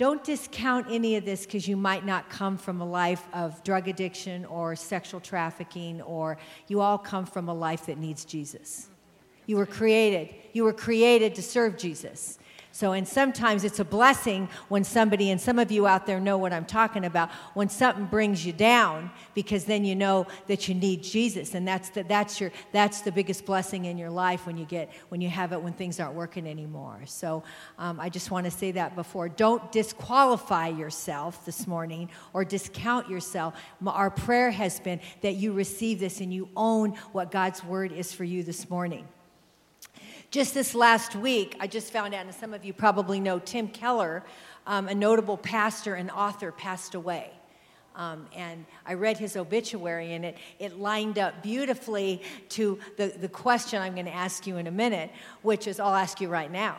Don't discount any of this because you might not come from a life of drug addiction or sexual trafficking, or you all come from a life that needs Jesus. You were created to serve Jesus. So, and sometimes it's a blessing when somebody, and some of you out there know what I'm talking about, when something brings you down, because then you know that you need Jesus, and that's the biggest blessing in your life when you have it when things aren't working anymore. So, I just want to say that before. Don't disqualify yourself this morning or discount yourself. Our prayer has been that you receive this and you own what God's word is for you this morning. Just this last week, I just found out, and some of you probably know, Tim Keller, a notable pastor and author, passed away. And I read his obituary, and it lined up beautifully to the question I'm going to ask you in a minute, which is, I'll ask you right now.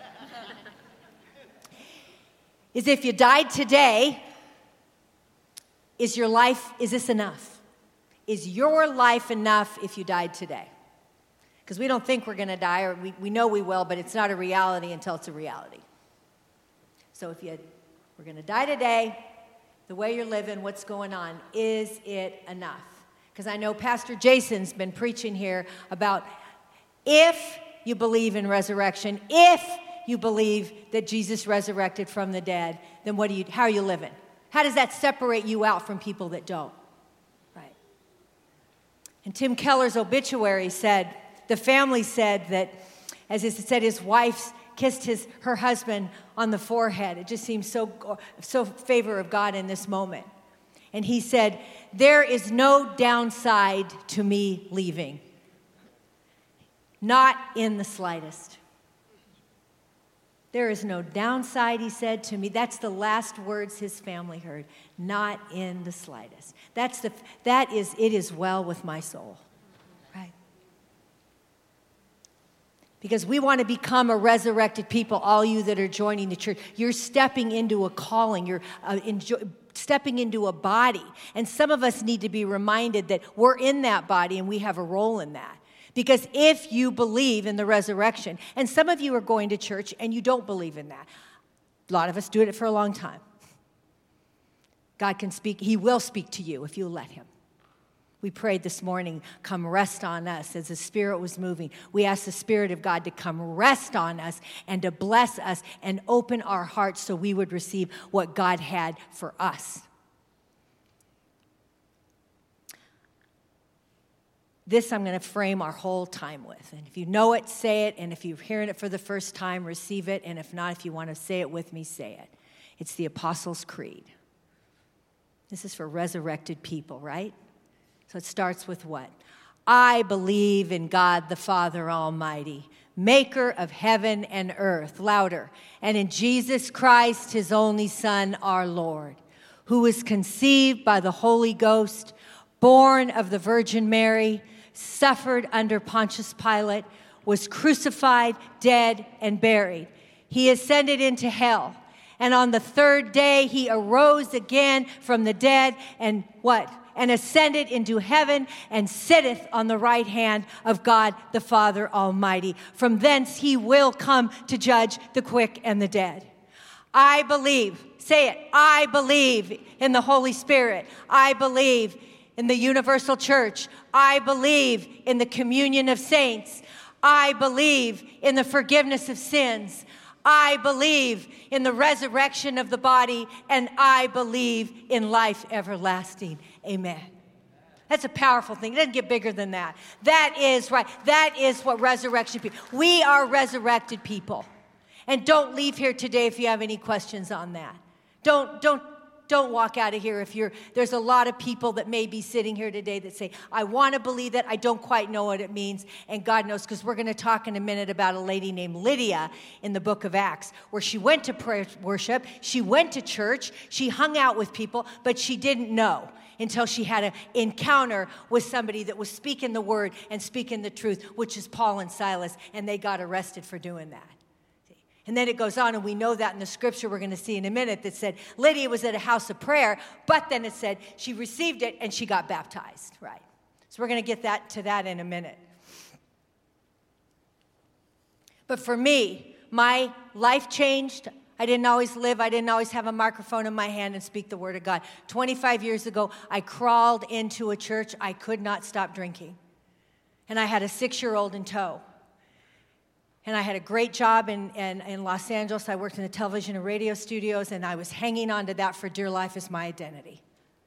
Is if you died today, is this enough? Is your life enough if you died today? Because we don't think we're going to die, or we know we will, but it's not a reality until it's a reality. So we're going to die today, the way you're living, what's going on, is it enough? Because I know Pastor Jason's been preaching here about if you believe in resurrection, if you believe that Jesus resurrected from the dead, then how are you living? How does that separate you out from people that don't? Right. And Tim Keller's obituary said, the family said that, as it said, his wife kissed her husband on the forehead. It just seemed so favor of God in this moment. And he said, "There is no downside to me leaving. Not in the slightest. There is no downside," he said to me. That's the last words his family heard. Not in the slightest. It is well with my soul. Because we want to become a resurrected people, all you that are joining the church. You're stepping into a calling. You're stepping into a body. And some of us need to be reminded that we're in that body and we have a role in that. Because if you believe in the resurrection, and some of you are going to church and you don't believe in that. A lot of us do it for a long time. God can speak. He will speak to you if you let him. We prayed this morning, come rest on us as the Spirit was moving. We asked the Spirit of God to come rest on us and to bless us and open our hearts so we would receive what God had for us. This I'm going to frame our whole time with. And if you know it, say it. And if you're hearing it for the first time, receive it. And if not, if you want to say it with me, say it. It's the Apostles' Creed. This is for resurrected people, right? So it starts with what? I believe in God the Father Almighty, maker of heaven and earth, louder, and in Jesus Christ, his only Son, our Lord, who was conceived by the Holy Ghost, born of the Virgin Mary, suffered under Pontius Pilate, was crucified, dead, and buried. He ascended into hell, and on the third day he arose again from the dead, and what? And ascended into heaven and sitteth on the right hand of God the Father Almighty. From thence he will come to judge the quick and the dead. I believe, say it, I believe in the Holy Spirit. I believe in the universal church. I believe in the communion of saints. I believe in the forgiveness of sins. I believe in the resurrection of the body, and I believe in life everlasting. Amen. That's a powerful thing. It doesn't get bigger than that. That is right. That is what resurrection people. We are resurrected people. And don't leave here today if you have any questions on that. Don't walk out of here there's a lot of people that may be sitting here today that say, I want to believe that. I don't quite know what it means. And God knows, because we're going to talk in a minute about a lady named Lydia in the book of Acts, where she went to prayer worship. She went to church. She hung out with people, but she didn't know until she had an encounter with somebody that was speaking the word and speaking the truth, which is Paul and Silas, and they got arrested for doing that. And then it goes on, and we know that in the scripture we're going to see in a minute that said Lydia was at a house of prayer, but then it said she received it and she got baptized, right? So we're going to get to that in a minute. But for me, my life changed. I didn't always live. I didn't always have a microphone in my hand and speak the word of God. 25 years ago, I crawled into a church. I could not stop drinking. And I had a 6-year-old in tow. And I had a great job in Los Angeles. I worked in the television and radio studios, and I was hanging on to that for dear life as my identity.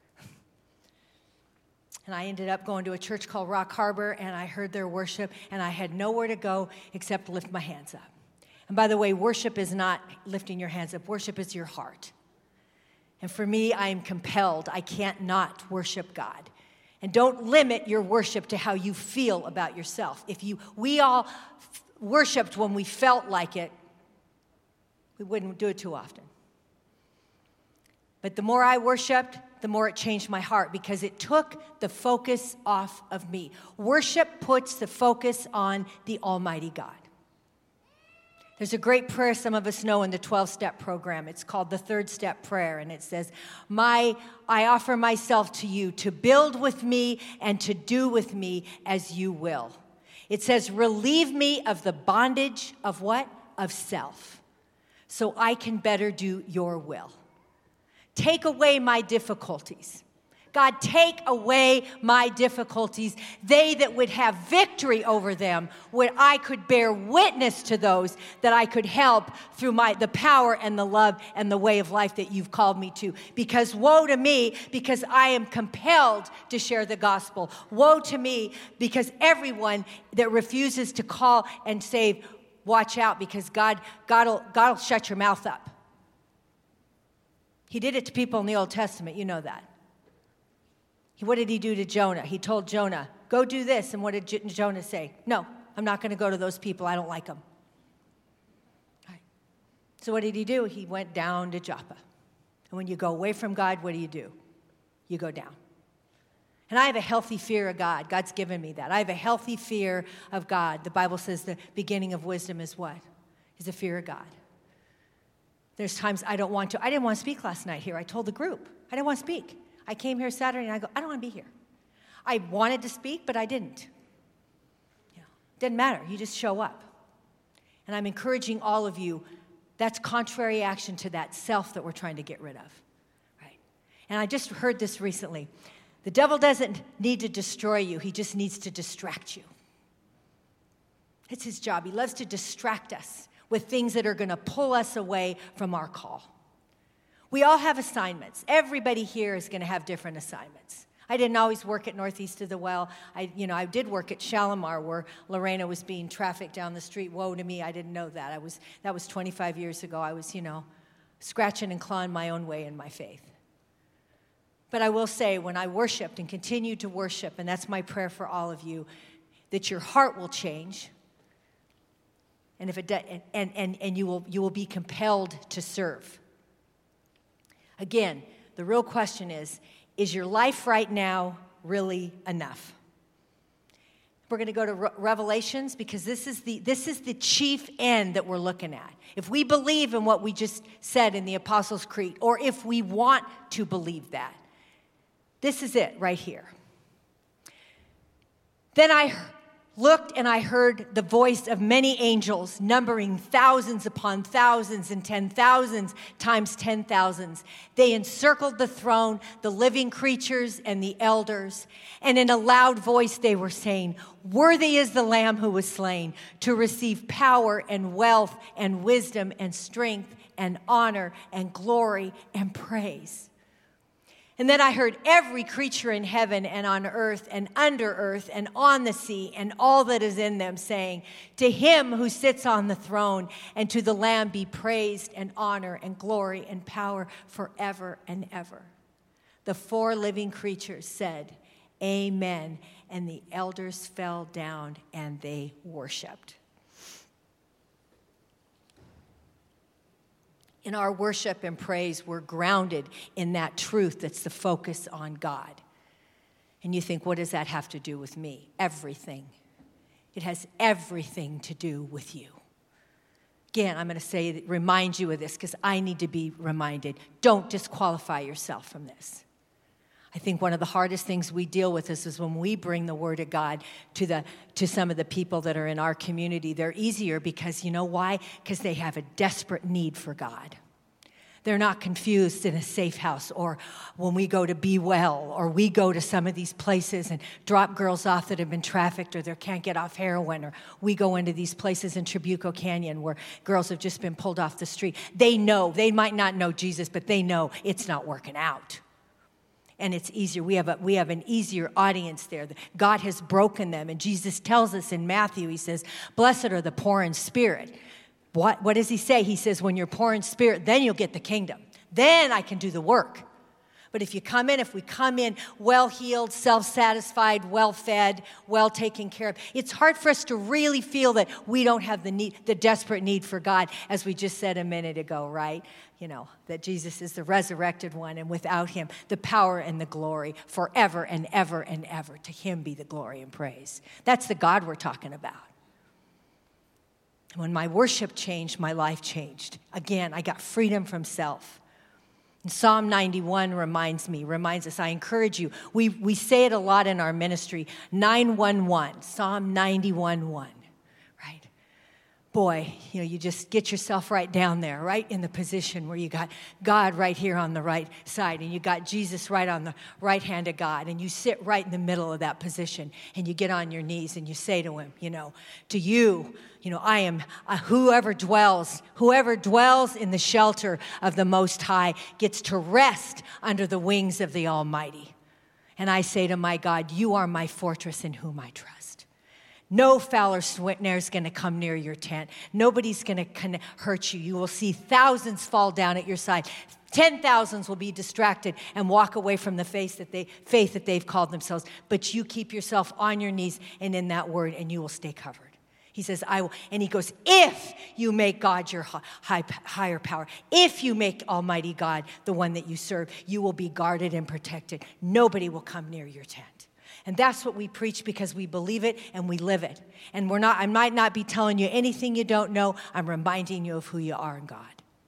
And I ended up going to a church called Rock Harbor, and I heard their worship, and I had nowhere to go except lift my hands up. And by the way, worship is not lifting your hands up. Worship is your heart. And for me, I am compelled. I can't not worship God. And don't limit your worship to how you feel about yourself. We all worshiped when we felt like it, we wouldn't do it too often. But the more I worshiped, the more it changed my heart because it took the focus off of me. Worship puts the focus on the Almighty God. There's a great prayer some of us know in the 12-step program. It's called the third step prayer, and it says, I offer myself to you to build with me and to do with me as you will. It says, relieve me of the bondage of what? Of self, so I can better do your will. Take away my difficulties. God, take away my difficulties. They that would have victory over them, would I could bear witness to those that I could help through the power and the love and the way of life that you've called me to. Because woe to me, because I am compelled to share the gospel. Woe to me, because everyone that refuses to call and save, watch out, because God'll shut your mouth up. He did it to people in the Old Testament, you know that. What did he do to Jonah? He told Jonah, go do this. And what did Jonah say? No, I'm not going to go to those people. I don't like them. Right. So what did he do? He went down to Joppa. And when you go away from God, what do? You go down. And I have a healthy fear of God. God's given me that. I have a healthy fear of God. The Bible says the beginning of wisdom is what? Is a fear of God. There's times I don't want to. I didn't want to speak last night here. I told the group. I didn't want to speak. I came here Saturday and I go, I don't want to be here. I wanted to speak, but I didn't. Didn't matter. You just show up. And I'm encouraging all of you, that's contrary action to that self that we're trying to get rid of. Right? And I just heard this recently. The devil doesn't need to destroy you. He just needs to distract you. It's his job. He loves to distract us with things that are going to pull us away from our call. We all have assignments. Everybody here is going to have different assignments. I didn't always work at Northeast of the Well. I did work at Shalimar where Lorena was being trafficked down the street. Woe to me, I didn't know that. That was 25 years ago. I was, scratching and clawing my own way in my faith. But I will say, when I worshiped and continue to worship, and that's my prayer for all of you, that your heart will change, and if it does, and you will be compelled to serve. Again, the real question is your life right now really enough? We're going to go to Revelations because this is the chief end that we're looking at. If we believe in what we just said in the Apostles' Creed, or if we want to believe that, this is it right here. Then I looked and I heard the voice of many angels, numbering thousands upon thousands and 10,000s times 10,000s. They encircled the throne, the living creatures and the elders. And in a loud voice they were saying, worthy is the Lamb who was slain to receive power and wealth and wisdom and strength and honor and glory and praise. And then I heard every creature in heaven and on earth and under earth and on the sea and all that is in them saying, to him who sits on the throne and to the Lamb be praised and honor and glory and power forever and ever. The 4 living creatures said, amen. And the elders fell down and they worshiped. In our worship and praise, we're grounded in that truth that's the focus on God. And you think, what does that have to do with me? Everything. It has everything to do with you. Again, I'm going to remind you of this because I need to be reminded. Don't disqualify yourself from this. I think one of the hardest things we deal with is when we bring the Word of God to some of the people that are in our community. They're easier because, you know why? Because they have a desperate need for God. They're not confused in a safe house, or when we go to Be Well, or we go to some of these places and drop girls off that have been trafficked or they can't get off heroin, or we go into these places in Trabuco Canyon where girls have just been pulled off the street. They know, they might not know Jesus, but they know it's not working out. And it's easier. We have an easier audience there. God has broken them. And Jesus tells us in Matthew, he says, blessed are the poor in spirit. What does he say? He says, when you're poor in spirit, then you'll get the kingdom. Then I can do the work. But if we come in well-healed, self-satisfied, well-fed, well-taken care of, it's hard for us to really feel that we don't have the desperate need for God, as we just said a minute ago, right? You know, that Jesus is the resurrected one, and without him, the power and the glory forever and ever and ever. To him be the glory and praise. That's the God we're talking about. When my worship changed, my life changed. Again, I got freedom from self. And Psalm 91 reminds us, I encourage you. We say it a lot in our ministry, 911, Psalm 91:1, right? Boy, you just get yourself right down there, right in the position where you got God right here on the right side, and you got Jesus right on the right hand of God, and you sit right in the middle of that position, and you get on your knees, and you say to him, to you, I am whoever dwells in the shelter of the Most High gets to rest under the wings of the Almighty. And I say to my God, you are my fortress in whom I trust. No foul or snare is going to come near your tent. Nobody's going to hurt you. You will see thousands fall down at your side. 10,000s will be distracted and walk away from the faith that they've called themselves. But you keep yourself on your knees and in that word, and you will stay covered. He says, I will. And he goes, if you make God your higher power, if you make Almighty God the one that you serve, you will be guarded and protected. Nobody will come near your tent. And that's what we preach, because we believe it and we live it. And I might not be telling you anything you don't know. I'm reminding you of who you are in God.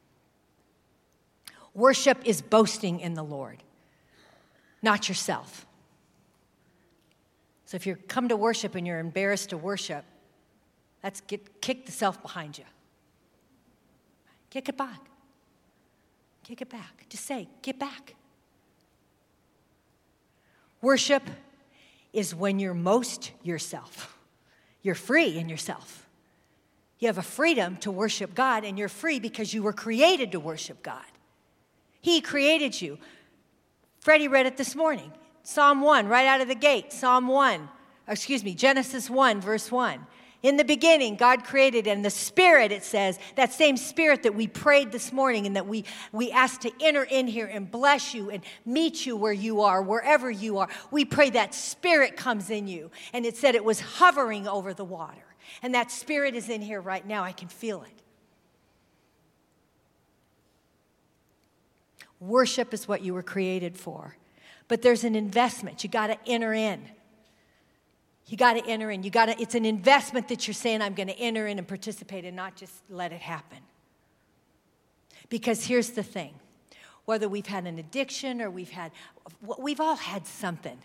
Worship is boasting in the Lord, not yourself. So if you come to worship and you're embarrassed to worship, kick the self behind you. Kick it back. Kick it back. Just say, get back. Worship is when you're most yourself. You're free in yourself. You have a freedom to worship God, and you're free because you were created to worship God. He created you. Freddie read it this morning. Psalm 1, right out of the gate. Genesis 1, verse 1. In the beginning, God created, and the Spirit, it says, that same Spirit that we prayed this morning and that we asked to enter in here and bless you and meet you where you are, wherever you are. We pray that Spirit comes in you. And it said it was hovering over the water. And that Spirit is in here right now. I can feel it. Worship is what you were created for. But there's an investment. You got to enter in. You got to enter in. It's an investment that you're saying, I'm going to enter in and participate and not just let it happen. Because here's the thing. Whether we've had an addiction or we've all had something.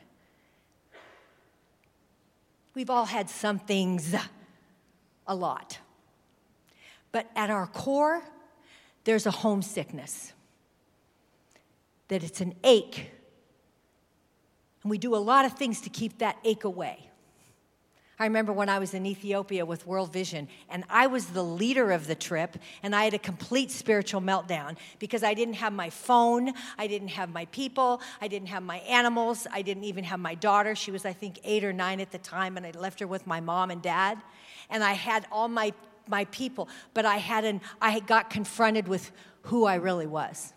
We've all had some things a lot. But at our core, there's a homesickness. That it's an ache. And we do a lot of things to keep that ache away. I remember when I was in Ethiopia with World Vision, and I was the leader of the trip, and I had a complete spiritual meltdown because I didn't have my phone, I didn't have my people, I didn't have my animals, I didn't even have my daughter. She was, I think, 8 or 9 at the time, and I left her with my mom and dad. And I had all my people, but I got confronted with who I really was.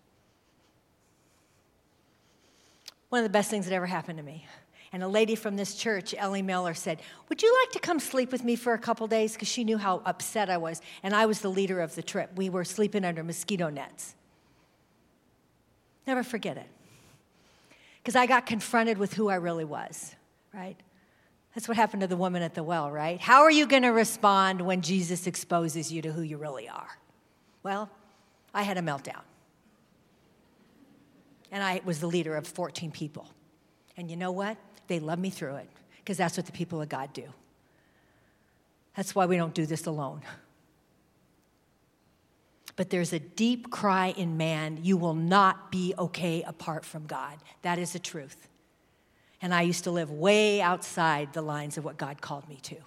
One of the best things that ever happened to me. And a lady from this church, Ellie Miller, said, would you like to come sleep with me for a couple days? Because she knew how upset I was. And I was the leader of the trip. We were sleeping under mosquito nets. Never forget it. Because I got confronted with who I really was, right? That's what happened to the woman at the well, right? How are you going to respond when Jesus exposes you to who you really are? Well, I had a meltdown. And I was the leader of 14 people. And you know what? They love me through it, because that's what the people of God do. That's why we don't do this alone. But there's a deep cry in man, you will not be okay apart from God. That is the truth. And I used to live way outside the lines of what God called me to.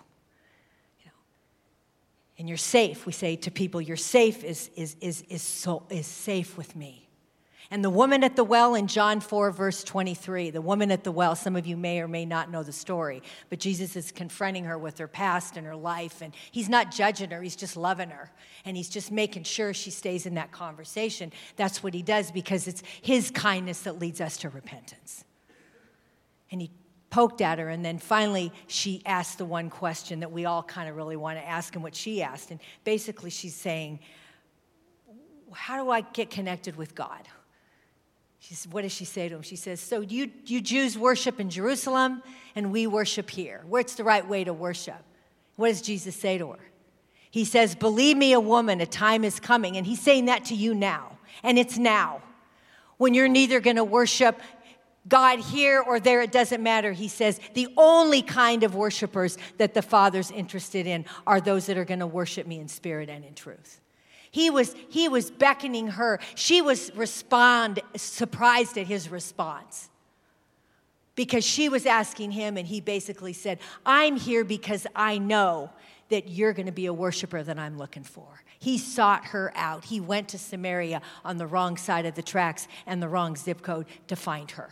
And you're safe. We say to people, you're safe is safe with me. And the woman at the well in John 4, verse 23, the woman at the well, some of you may or may not know the story, but Jesus is confronting her with her past and her life, and he's not judging her, he's just loving her, and he's just making sure she stays in that conversation. That's what he does, because it's his kindness that leads us to repentance. And he poked at her, and then finally she asked the one question that we all kind of really want to ask, and what she asked, and basically she's saying, how do I get connected with God? What does she say to him? She says, so you Jews worship in Jerusalem, and we worship here. What's the right way to worship? What does Jesus say to her? He says, believe me, a woman, a time is coming. And he's saying that to you now. And it's now. When you're neither going to worship God here or there, it doesn't matter. He says, the only kind of worshipers that the Father's interested in are those that are going to worship me in spirit and in truth. He was beckoning her. She was surprised at his response, because she was asking him, and he basically said, I'm here because I know that you're going to be a worshiper that I'm looking for. He sought her out. He went to Samaria on the wrong side of the tracks and the wrong zip code to find her.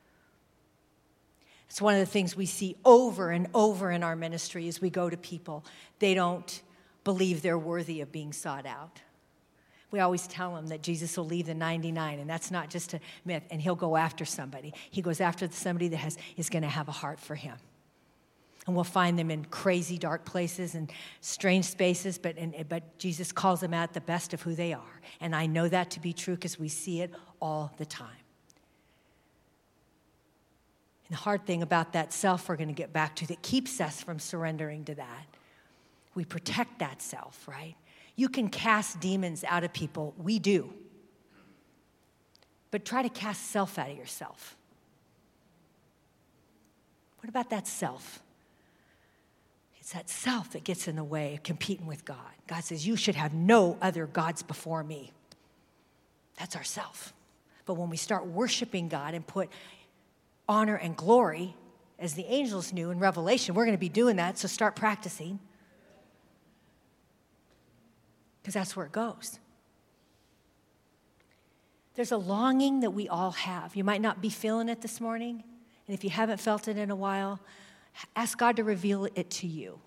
It's one of the things we see over and over in our ministry as we go to people. They don't believe they're worthy of being sought out. We always tell them that Jesus will leave the 99, and that's not just a myth, and he'll go after somebody. He goes after somebody that is going to have a heart for him. And we'll find them in crazy, dark places and strange spaces, but Jesus calls them out the best of who they are. And I know that to be true because we see it all the time. And the hard thing about that self we're going to get back to that keeps us from surrendering to that, we protect that self, right? You can cast demons out of people. We do. But try to cast self out of yourself. What about that self? It's that self that gets in the way of competing with God. God says, you should have no other gods before me. That's our self. But when we start worshiping God and put honor and glory, as the angels knew in Revelation, we're going to be doing that, so start practicing. Because that's where it goes. There's a longing that we all have. You might not be feeling it this morning, and if you haven't felt it in a while, ask God to reveal it to you.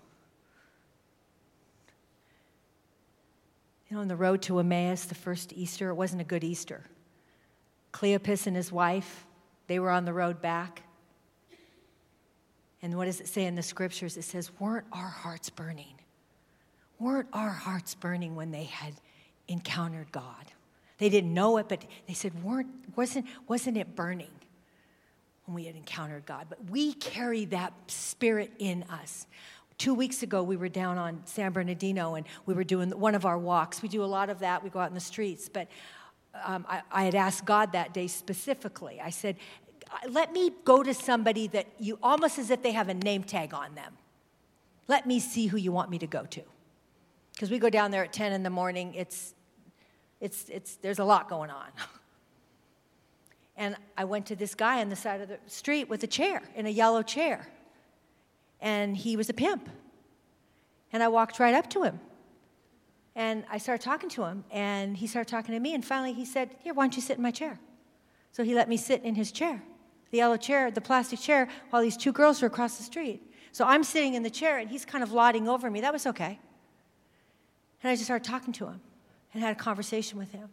You know, on the road to Emmaus, the first Easter, it wasn't a good Easter. Cleopas and his wife, they were on the road back. And what does it say in the scriptures? It says, weren't our hearts burning? Weren't our hearts burning when they had encountered God? They didn't know it, but they said, wasn't it burning when we had encountered God? But we carry that spirit in us. 2 weeks ago, we were down on San Bernardino, and we were doing one of our walks. We do a lot of that. We go out in the streets. But I had asked God that day specifically. I said, let me go to somebody that you, almost as if they have a name tag on them. Let me see who you want me to go to. Because we go down there at 10 in the morning, there's a lot going on. And I went to this guy on the side of the street with a chair, in a yellow chair. And he was a pimp. And I walked right up to him. And I started talking to him, and he started talking to me, and finally he said, here, why don't you sit in my chair? So he let me sit in his chair, the yellow chair, the plastic chair, while these two girls were across the street. So I'm sitting in the chair, and he's kind of lauding over me. That was okay. And I just started talking to him and had a conversation with him.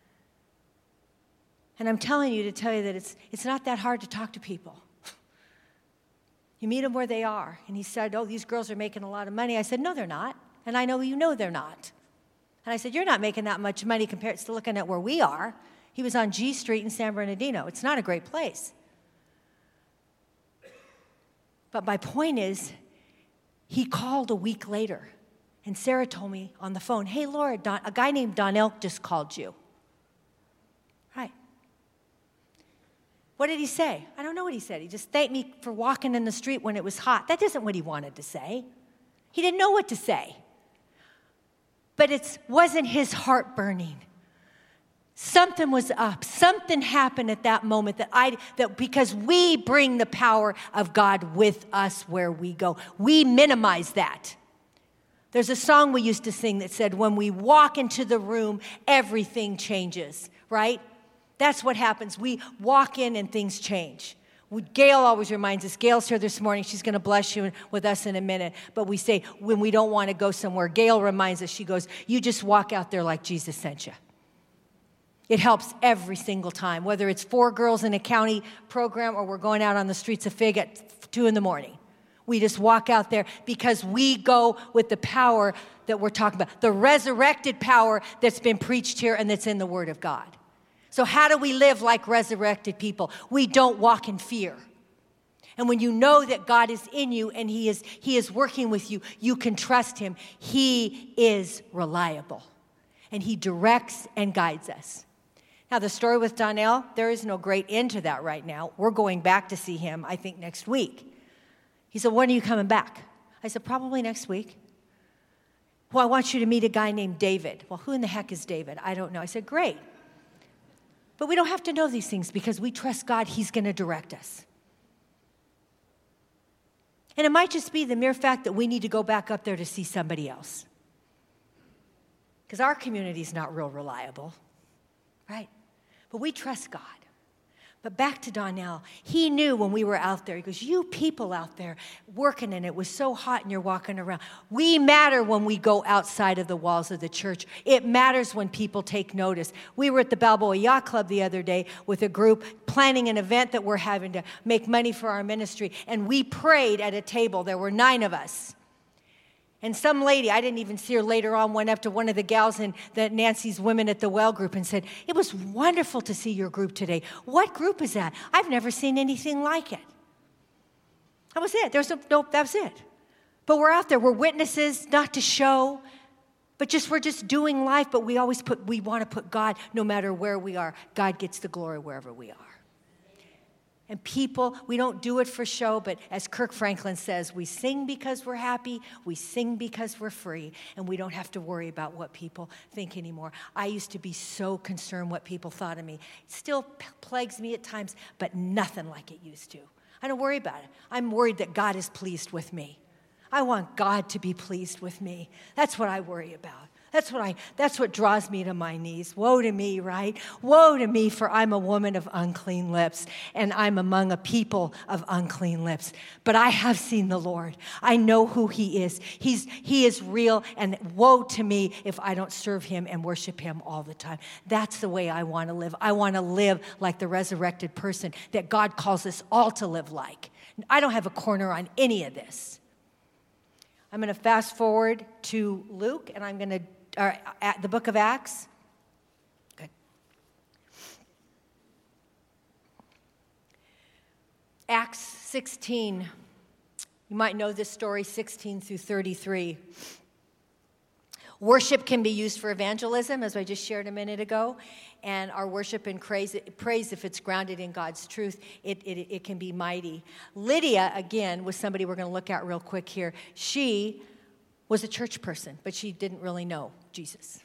And I'm telling you to tell you that it's not that hard to talk to people. You meet them where they are. And he said, oh, these girls are making a lot of money. I said, no, they're not. And I know you know they're not. And I said, you're not making that much money compared to looking at where we are. He was on G Street in San Bernardino. It's not a great place. But my point is, he called a week later. And Sarah told me on the phone, hey, Laura, a guy named Don Elk just called you. Right. What did he say? I don't know what he said. He just thanked me for walking in the street when it was hot. That isn't what he wanted to say. He didn't know what to say. but it wasn't his heart burning. Something was up. Something happened at that moment that because we bring the power of God with us where we go. We minimize that. There's a song we used to sing that said, when we walk into the room, everything changes, right? That's what happens. We walk in and things change. Gail always reminds us, Gail's here this morning, she's going to bless you with us in a minute, but we say when we don't want to go somewhere, Gail reminds us, she goes, you just walk out there like Jesus sent you. It helps every single time, whether it's 4 girls in a county program or we're going out on the streets of Fig at 2 a.m. We just walk out there because we go with the power that we're talking about, the resurrected power that's been preached here and that's in the Word of God. So how do we live like resurrected people? We don't walk in fear. And when you know that God is in you and He is working with you, you can trust Him. He is reliable, and He directs and guides us. Now, the story with Donnell, there is no great end to that right now. We're going back to see him, I think, next week. He said, when are you coming back? I said, probably next week. Well, I want you to meet a guy named David. Well, who in the heck is David? I don't know. I said, great. But we don't have to know these things because we trust God. He's going to direct us. And it might just be the mere fact that we need to go back up there to see somebody else. Because our community is not real reliable, right? But we trust God. But back to Donnell, he knew when we were out there, he goes, you people out there working and it was so hot and you're walking around. We matter when we go outside of the walls of the church. It matters when people take notice. We were at the Balboa Yacht Club the other day with a group planning an event that we're having to make money for our ministry. And we prayed at a table. There were 9 of us. And some lady, I didn't even see her later on, went up to one of the gals in Nancy's Women at the Well group and said, it was wonderful to see your group today. What group is that? I've never seen anything like it. That was it. That was it. But we're out there. We're witnesses, not to show, but we're just doing life. But we want to put God, no matter where we are. God gets the glory wherever we are. And people, we don't do it for show, but as Kirk Franklin says, we sing because we're happy, we sing because we're free, and we don't have to worry about what people think anymore. I used to be so concerned what people thought of me. It still plagues me at times, but nothing like it used to. I don't worry about it. I'm worried that God is pleased with me. I want God to be pleased with me. That's what I worry about. That's what draws me to my knees. Woe to me, right? Woe to me, for I'm a woman of unclean lips, and I'm among a people of unclean lips. But I have seen the Lord. I know who He is. He is real, and woe to me if I don't serve Him and worship Him all the time. That's the way I want to live. I want to live like the resurrected person that God calls us all to live like. I don't have a corner on any of this. I'm going to fast forward to Luke, and I'm going to at the book of Acts. Good. Acts 16. You might know this story, 16 through 33. Worship can be used for evangelism, as I just shared a minute ago. And our worship and praise, if it's grounded in God's truth, it can be mighty. Lydia, again, was somebody we're going to look at real quick here. She was a church person, but she didn't really know Jesus.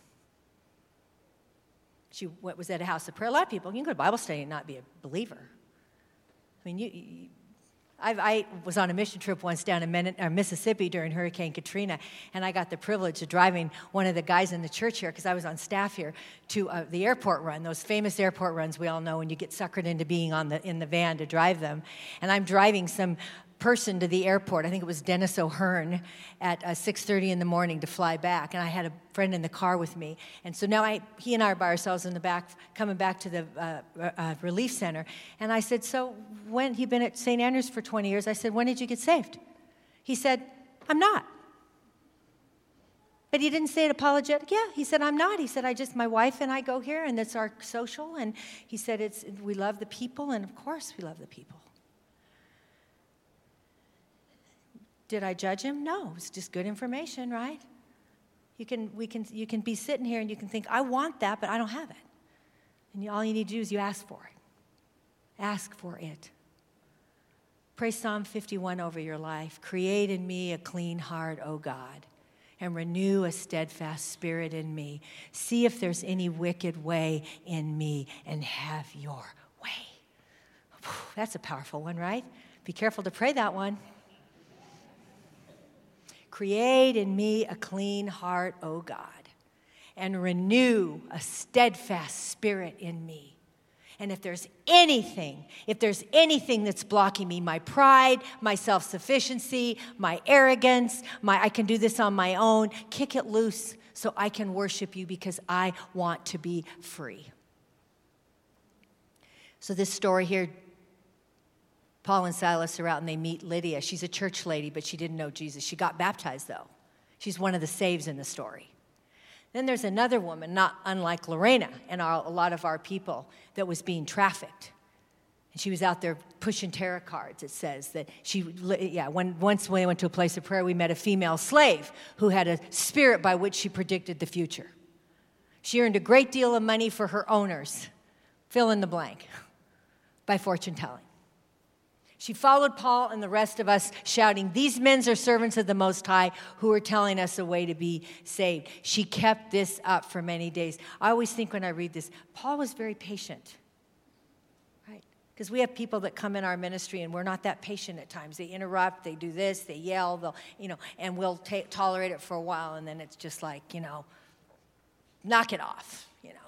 She was at a house of prayer. A lot of people, you can go to Bible study and not be a believer. I mean, I was on a mission trip once down in Mississippi during Hurricane Katrina, and I got the privilege of driving one of the guys in the church here, because I was on staff here, to the airport run, those famous airport runs we all know when you get suckered into being in the van to drive them. And I'm driving some person to the airport. I think it was Dennis O'Hearn at 6:30 in the morning to fly back, and I had a friend in the car with me. And so now he and I are by ourselves in the back, coming back to the relief center. And I said, so when you've been at St. Andrews for 20 years, I said, when did you get saved? He said, I'm not. But he didn't say it apologetic. Yeah, he said, I'm not. He said, my wife and I go here, and that's our social. And he said, we love the people, and of course we love the people. Did I judge him? No, it's just good information, right? You can be sitting here and you can think, I want that, but I don't have it. And all you need to do is you ask for it. Ask for it. Pray Psalm 51 over your life. Create in me a clean heart, O God, and renew a steadfast spirit in me. See if there's any wicked way in me, and have your way. That's a powerful one, right? Be careful to pray that one. Create in me a clean heart, O God, and renew a steadfast spirit in me. And if there's anything that's blocking me, my pride, my self-sufficiency, my arrogance, I can do this on my own, kick it loose so I can worship you because I want to be free. So this story here, Paul and Silas are out and they meet Lydia. She's a church lady, but she didn't know Jesus. She got baptized, though. She's one of the saves in the story. Then there's another woman, not unlike Lorena and a lot of our people, that was being trafficked. And she was out there pushing tarot cards. It says that once when we went to a place of prayer, we met a female slave who had a spirit by which she predicted the future. She earned a great deal of money for her owners, fill in the blank, by fortune telling. She followed Paul and the rest of us, shouting, "These men are servants of the Most High who are telling us a way to be saved." She kept this up for many days. I always think when I read this, Paul was very patient, right? Because we have people that come in our ministry and we're not that patient at times. They interrupt, they do this, they yell, and we'll tolerate it for a while, and then it's just like, knock it off,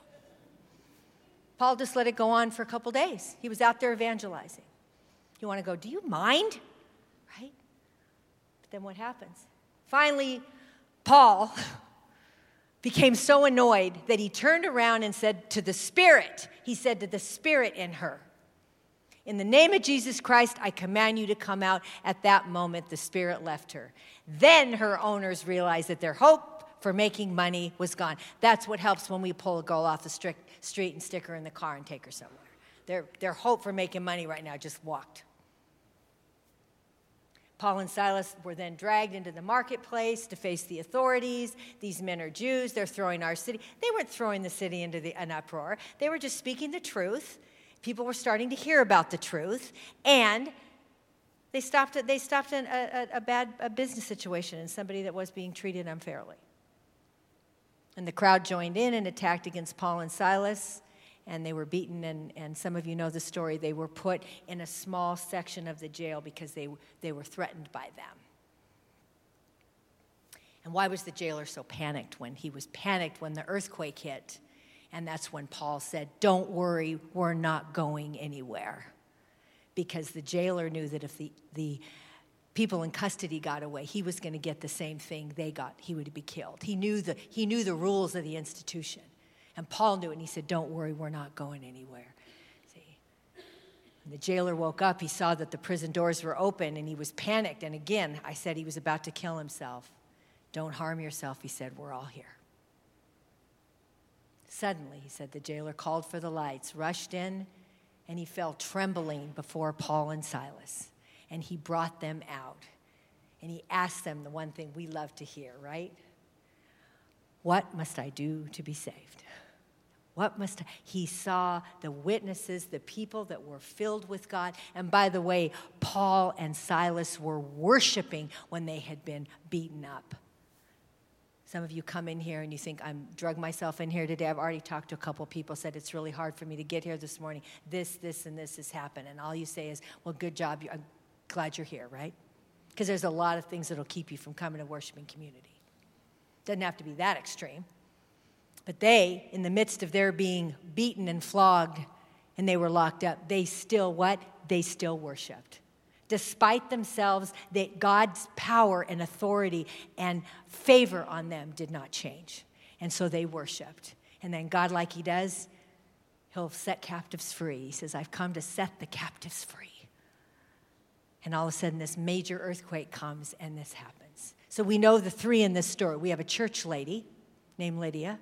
Paul just let it go on for a couple days. He was out there evangelizing. You want to go, do you mind? Right? But then what happens? Finally, Paul became so annoyed that he turned around and said to the spirit in her, "In the name of Jesus Christ, I command you to come out." At that moment, the spirit left her. Then her owners realized that their hope for making money was gone. That's what helps when we pull a girl off the street and stick her in the car and take her somewhere. Their hope for making money right now just walked. Paul and Silas were then dragged into the marketplace to face the authorities. These men are Jews. They're throwing our city. They weren't throwing the city into an uproar. They were just speaking the truth. People were starting to hear about the truth. And they stopped a bad business situation and somebody that was being treated unfairly. And the crowd joined in and attacked against Paul and Silas. And they were beaten, and some of you know the story. They were put in a small section of the jail because they were threatened by them. And why was the jailer so panicked? He was panicked when the earthquake hit. And that's when Paul said, "Don't worry, we're not going anywhere." Because the jailer knew that if the people in custody got away, he was going to get the same thing they got. He would be killed. He knew the rules of the institution. And Paul knew it, and he said, "Don't worry, we're not going anywhere." See? When the jailer woke up, he saw that the prison doors were open, and he was panicked. And again, I said he was about to kill himself. "Don't harm yourself," he said, "we're all here." Suddenly, he said, the jailer called for the lights, rushed in, and he fell trembling before Paul and Silas. And he brought them out. And he asked them the one thing we love to hear, right? "What must I do to be saved?" He saw the witnesses, the people that were filled with God. And by the way, Paul and Silas were worshiping when they had been beaten up. Some of you come in here and you think, "I'm drug myself in here today." I've already talked to a couple people, said it's really hard for me to get here this morning. This, and this has happened. And all you say is, "Well, good job. I'm glad you're here," right? Because there's a lot of things that'll keep you from coming to worshiping community. Doesn't have to be that extreme. But they, in the midst of their being beaten and flogged, and they were locked up, they still what? They still worshiped. Despite themselves, that God's power and authority and favor on them did not change. And so they worshiped. And then God, like he does, he'll set captives free. He says, "I've come to set the captives free." And all of a sudden, this major earthquake comes, and this happens. So we know the three in this story. We have a church lady named Lydia.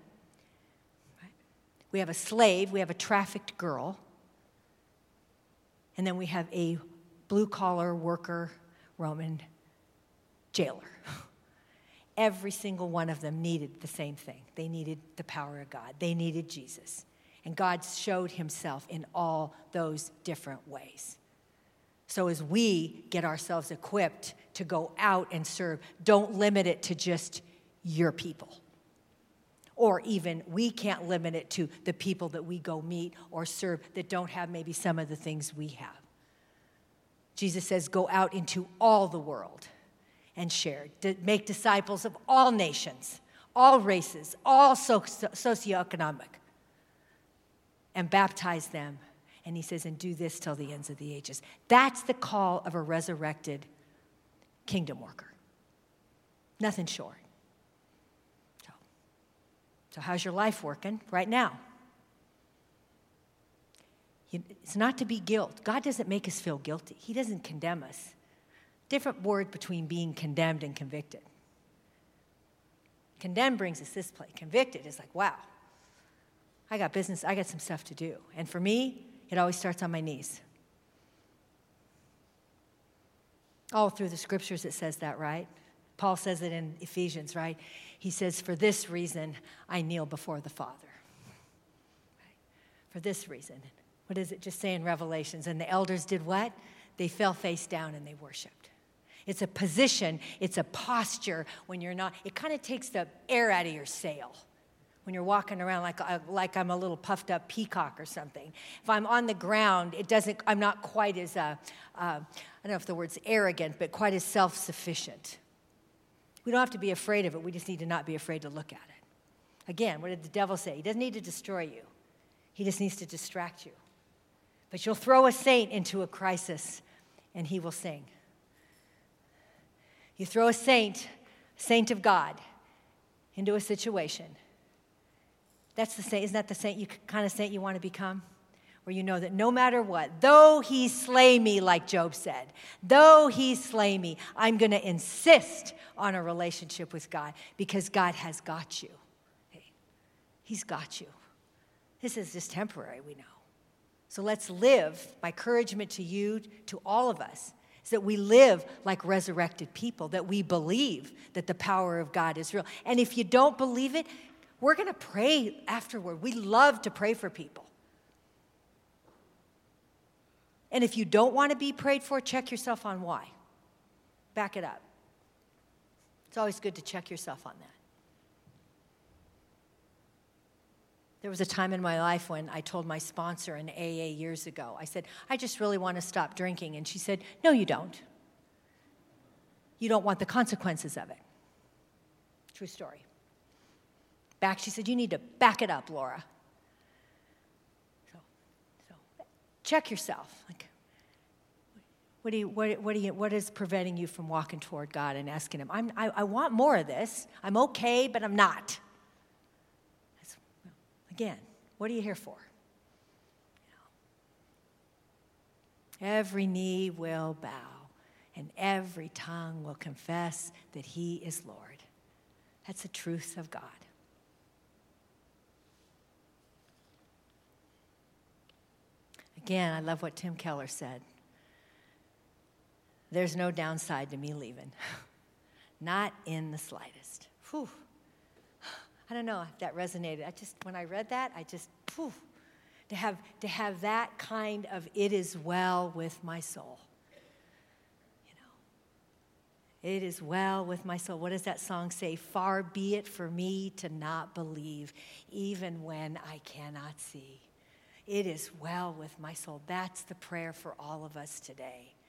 We have a slave. We have a trafficked girl. And then we have a blue-collar worker, Roman jailer. Every single one of them needed the same thing. They needed the power of God. They needed Jesus. And God showed himself in all those different ways. So as we get ourselves equipped to go out and serve, don't limit it to just your people. Or even we can't limit it to the people that we go meet or serve that don't have maybe some of the things we have. Jesus says, go out into all the world and share. Make disciples of all nations, all races, all socioeconomic, and baptize them. And he says, and do this till the ends of the ages. That's the call of a resurrected kingdom worker. Nothing short. So how's your life working right now? It's not to be guilt. God doesn't make us feel guilty. He doesn't condemn us. Different word between being condemned and convicted. Condemned brings us this place. Convicted is like, wow, I got business, I got some stuff to do. And for me, it always starts on my knees. All through the scriptures it says that, right? Paul says it in Ephesians, right? He says, for this reason, I kneel before the Father. Right? For this reason. What does it just say in Revelations? And the elders did what? They fell face down and they worshiped. It's a position, it's a posture when you're not, it kind of takes the air out of your sail. When you're walking around like I'm a little puffed up peacock or something. If I'm on the ground, I'm not quite as, I don't know if the word's arrogant, but quite as self-sufficient. We don't have to be afraid of it. We just need to not be afraid to look at it. Again, what did the devil say? He doesn't need to destroy you. He just needs to distract you. But you'll throw a saint into a crisis, and he will sing. You throw a saint of God, into a situation. That's the saint. Isn't that the kind of saint you want to become? Where you know that no matter what, though he slay me, like Job said, though he slay me, I'm going to insist on a relationship with God because God has got you. Hey, he's got you. This is just temporary, we know. So let's live. My encouragement to you, to all of us, is that we live like resurrected people, that we believe that the power of God is real. And if you don't believe it, we're going to pray afterward. We love to pray for people. And if you don't want to be prayed for, check yourself on why. Back it up. It's always good to check yourself on that. There was a time in my life when I told my sponsor in AA years ago, I said, I just really want to stop drinking. And she said, no, you don't. You don't want the consequences of it. True story. She said, you need to back it up, Laura. So check yourself. Like, what is preventing you from walking toward God and asking him, I want more of this. I'm okay, but I'm not. Again, what are you here for? Every knee will bow, and every tongue will confess that he is Lord. That's the truth of God. Again, I love what Tim Keller said. There's no downside to me leaving. Not in the slightest. Whew. I don't know if that resonated. When I read that, to have that kind of it is well with my soul. It is well with my soul. What does that song say? Far be it for me to not believe, even when I cannot see. It is well with my soul. That's the prayer for all of us today.